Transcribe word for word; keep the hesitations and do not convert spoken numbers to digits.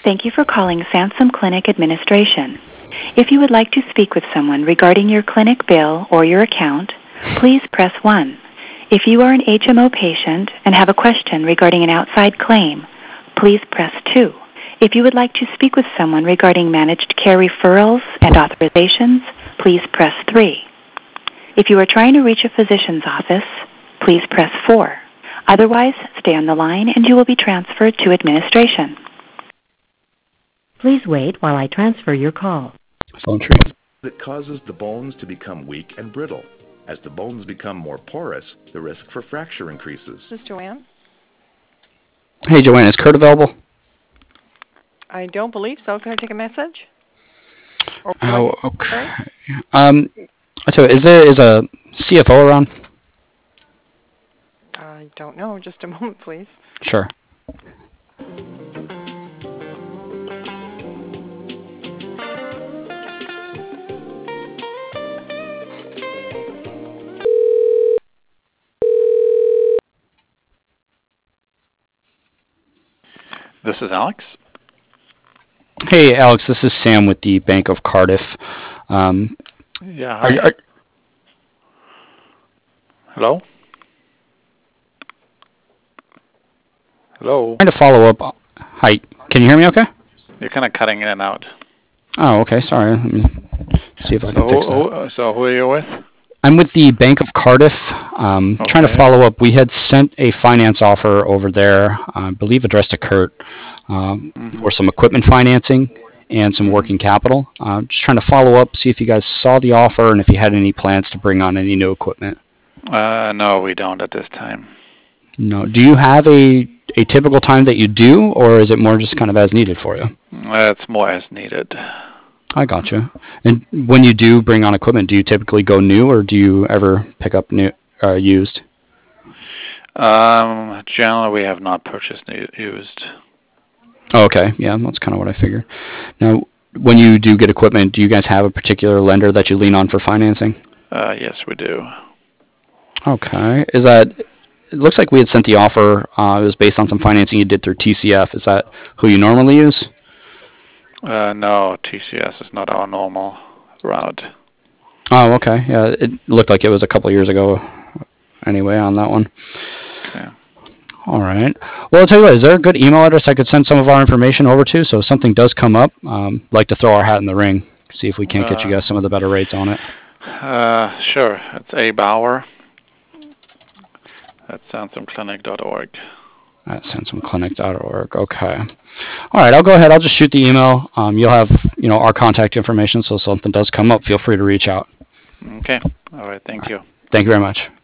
Thank you for calling Sansom Clinic Administration. If you would like to speak with someone regarding your clinic bill or your account, please press one. If you are an H M O patient and have a question regarding an outside claim, please press two. If you would like to speak with someone regarding managed care referrals and authorizations, please press three. If you are trying to reach a physician's office, please press four. Otherwise, stay on the line and you will be transferred to administration. Please wait while I transfer your call. Phone tree. That causes the bones to become weak and brittle. As the bones become more porous, the risk for fracture increases. This is Joanne. Hey, Joanne, is Kurt available? I don't believe so. Can I take a message? Or Oh, okay. Um, so is there is a C F O around? I don't know. Just a moment, please. Sure. This is Alex. Hey, Alex, this is Sam with the Bank of Cardiff. Um, Yeah. are, Hi. are, Hello? Hello? trying to follow up. Hi, can you hear me okay? You're kind of cutting in and out. Oh, okay, sorry. Let me see if I So can fix who, that. who, so who are you with? I'm with the Bank of Cardiff. Um, Trying to Okay. follow up. We had sent a finance offer over there, I believe addressed to Kurt, um, Mhm. for some equipment financing and some working capital. Uh, just trying to follow up, see if you guys saw the offer and if you had any plans to bring on any new equipment. Uh, no, we don't at this time. No. Do you have a a typical time that you do, or is it more just kind of as needed for you? Uh, it's more as needed. I gotcha. And when you do bring on equipment, do you typically go new, or do you ever pick up new uh, used? Um, generally, we have not purchased new, used. Oh, okay. Yeah, that's kind of what I figured. Now, when you do get equipment, do you guys have a particular lender that you lean on for financing? Uh, yes, we do. Okay. Is that? It looks like we had sent the offer. Uh, it was based on some financing you did through T C F. Is that who you normally use? Uh, no, T C S is not our normal route. Oh, okay. Yeah, it looked like it was a couple of years ago. Anyway, on that one. Okay. All right. Well, I'll tell you what. Is there a good email address I could send some of our information over to? So if something does come up, um, like to throw our hat in the ring, see if we can't get you guys some of the better rates on it. Uh, sure. It's A Bauer at sansom clinic dot org. At sansom clinic dot org. Okay. All right. I'll go ahead. I'll just shoot the email. Um, you'll have, you know, our contact information. So if something does come up, feel free to reach out. Okay. All right. Thank you. Thank you very much.